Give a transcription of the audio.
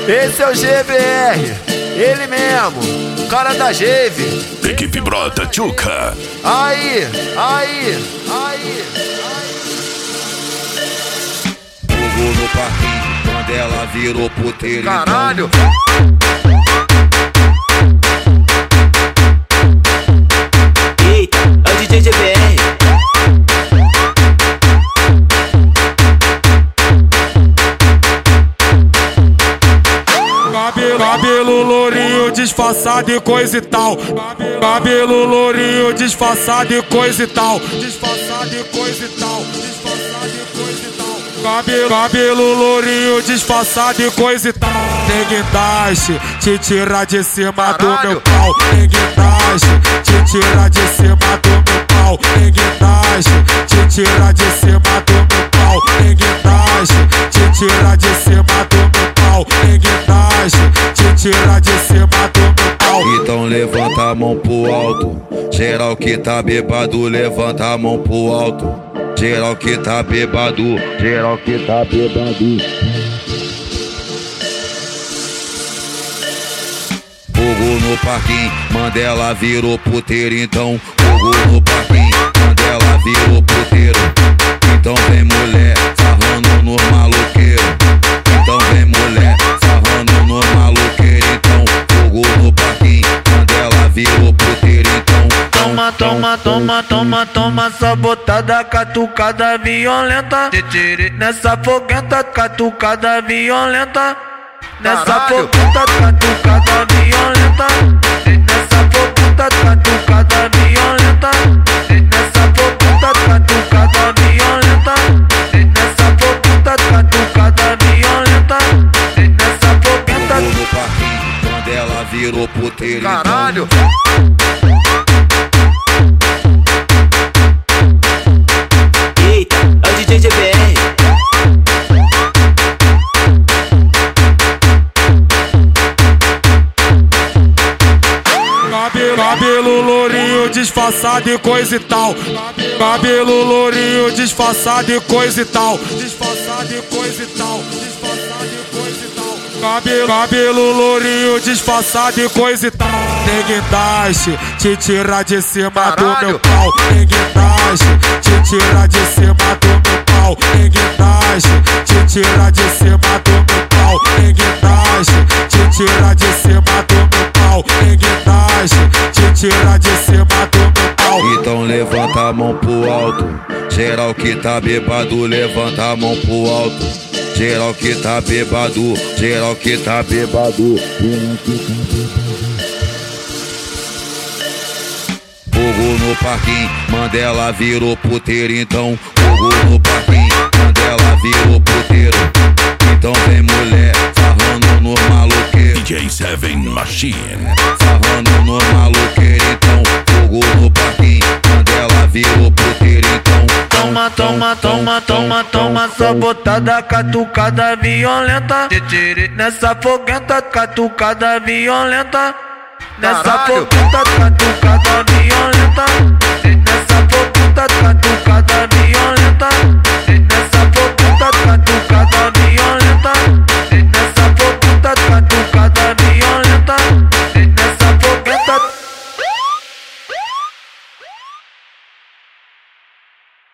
Esse é o GBR, ele mesmo, cara da Geve. Equipe Brota Tchuca. Aí. Fogo no parquinho, quando ela virou puteiro. Caralho. Eita, é o DJ GBR. Cabelo lourinho, disfarçado e coisa e tal. Cabelo lourinho, disfarçado e coisa e tal. Disfarçado e coisa e tal. Disfarçado e coisa e tal. Cabelo lourinho, disfarçado e coisa e tal. Tem guindaste, te tira de cima do meu pau. Tem guindaste, te tira de cima do meu pau. Tem guindaste, te tira de cima do meu pau. Tem guindaste, te tira de cima do meu pau. Tem guindaste, te tira de cima do meu pau. Então levanta a mão pro alto. Geral que tá bêbado, levanta a mão pro alto. Geral que tá bêbado, geral que tá bêbado. Fogo no parquinho, Mandela virou puteiro. Então fogo no parquinho, Mandela virou puteiro. Então vem mulher, sarrando no maloqueiro. Então vem mulher, sarrando no maloqueiro. Então fogo no parquinho, Mandela virou puteiro. Então Toma, sabotada, catucada violenta. Nessa foguenta, catucada violenta. Nessa foguenta, catucada violenta. Nessa foguenta, catucada violenta. Nessa foguenta, catucada violenta. Nessa foguenta, catucada violenta. Nessa foguenta. fogo no parquinho, Mandela virou puteiro. Caralho. Eita, é o DJ GBR. Cabelo lourinho, disfarçado e coisa e tal. Cabelo lourinho, disfarçado e coisa e tal. Disfarçado e coisa e tal. Disfarçado e coisa e tal. Cabelo lourinho, disfarçado e coisa e tal. Tem guindaste, te tira de cima do meu pau. Tem guindaste, te tira de cima do meu pau. Tem guindaste, te tira de cima do meu pau. Tem guindaste, te tira de cima do meu pau. Tem guindaste, te tira de cima do meu pau. Então levanta a mão pro alto. Geral que tá bêbado, levanta a mão pro alto. Geral que tá bêbado, geral que tá bêbado. Fogo no parquinho, Mandela virou puteiro. Então fogo no parquinho, Mandela virou puteiro. Então vem mulher, sarrando no maloqueiro. DJ Seven Machine. Sarrando no maloqueiro. Então fogo no parquinho, Mandela virou puteiro. Então Toma, sabotada, catucada violenta. Nessa foguenta, catucada violenta. Nessa foguenta, catucada violenta. Nessa foguenta,